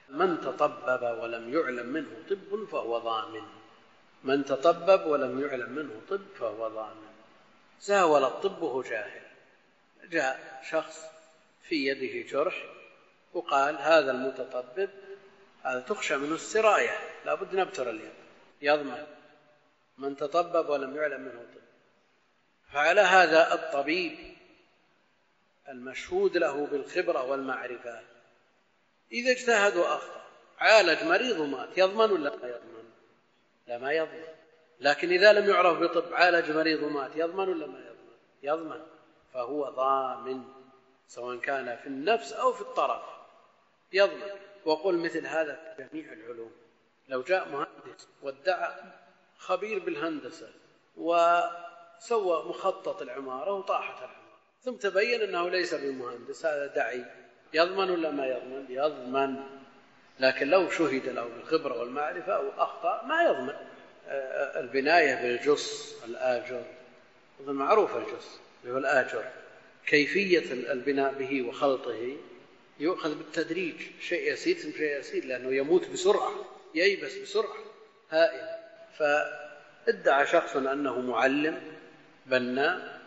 من تطبب ولم يعلم منه طب فهو ضامن. من تطبب ولم يعلم منه طب فهو ضامن. زاول الطب وهو جاهل. جاء شخص في يده جرح وقال هذا المتطبب هذا تخشى منه السراية، لا بد نبتر اليد، يضمن. من تطبب ولم يعلم منه طب. فعلى هذا الطبيب المشهود له بالخبرة والمعرفة إذا اجتهد وأخطأ عالج مريض ومات، يضمن ولا لا يضمن؟ لا، ما يضمن. لكن إذا لم يعرف بطب عالج مريض ومات، يضمن ولا ما يضمن؟ يضمن. فهو ضامن سواء كان في النفس أو في الطرف، يضمن. وقل مثل هذا في جميع العلوم. لو جاء مهندس وادعى خبير بالهندسة وسوى مخطط العمارة وطاحت العمارة ثم تبين أنه ليس بمهندس، هذا دعي، يضمن ولا ما يضمن؟ يضمن. لكن لو شهد له بالخبرة والمعرفة أو أخطأ ما يضمن. البناية بالجص الآجر معروف، الجص هو الآجر، كيفية البناء به وخلطه يؤخذ بالتدريج، شيء يسير ثم شيء يسير، لأنه يموت بسرعة، ييبس بسرعة هائلة. فادعى شخص أنه معلم بناء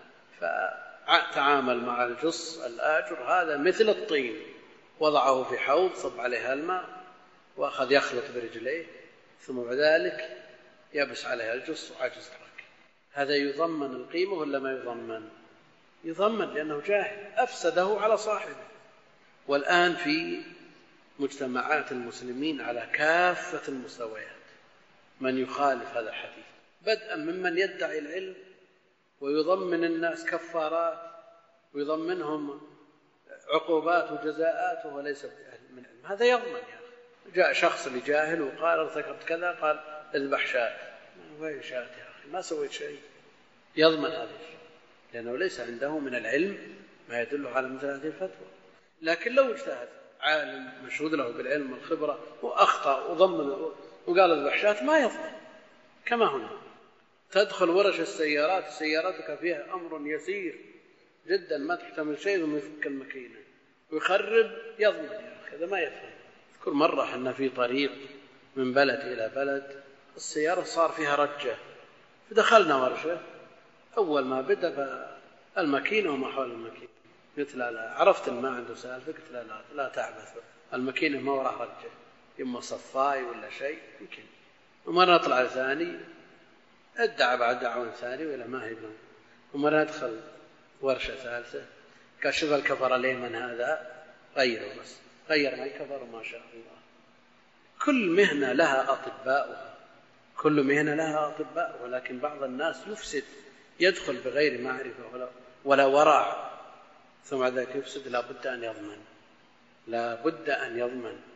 فتعامل مع الجص الآجر هذا مثل الطين، وضعه في حوض صب عليها الماء وأخذ يخلط برجليه ثم بعد ذلك يبس عليها الجص وعجز ترك. هذا يضمن القيمة ولا ما يضمن؟ يضمن، لأنه جاهل أفسده على صاحبه. والآن في مجتمعات المسلمين على كافة المستويات من يخالف هذا الحديث، بدءا ممن يدعي العلم ويضمن الناس كفارات ويضمنهم عقوبات وجزاءات وهو ليس من علم، هذا يضمن. يا أخي جاء شخص لجاهل وقال ارتكبت كذا، قال اذبح شاة، وين شاة يا أخي؟ ما سويت شيء. يضمن هذا الشيء لأنه ليس عنده من العلم ما يدل على مثل هذه الفتوى. لكن لو اجتهد عالم مشهود له بالعلم والخبرة وأخطأ وضمن وقال اذبح شاة، ما يضمن. كما هنا تدخل ورش السيارات، سيارتك فيها أمر يسير جدا ما تحتمل شيء ثم يفك الماكينة ويخرب، يضمن. يا أخي هذا ما يفهم. أذكر مرة أن في طريق من بلد إلى بلد السيارة صار فيها رجة، فدخلنا ورشة، أول ما بدأ الماكينة وما حول الماكينة قلت لا عرفت ما عنده سالفة، قلت لا تعبث، الماكينة ما وراها رجة، إما صفاي ولا شيء يمكن. ومرة نطلع ثاني ادعى بعد دعوة ثاني ولا ما هي بلون. ومرة ندخل ورشة ثالثة قال شوف الكفر اليمن هذا غيره، بس غير ما الكفر وما شاء الله. كل مهنة لها أطباء، كل مهنة لها أطباء، ولكن بعض الناس يفسد، يدخل بغير معرفة ولا ورع ثم ذلك يفسد. لا بد أن يضمن، لا بد أن يضمن.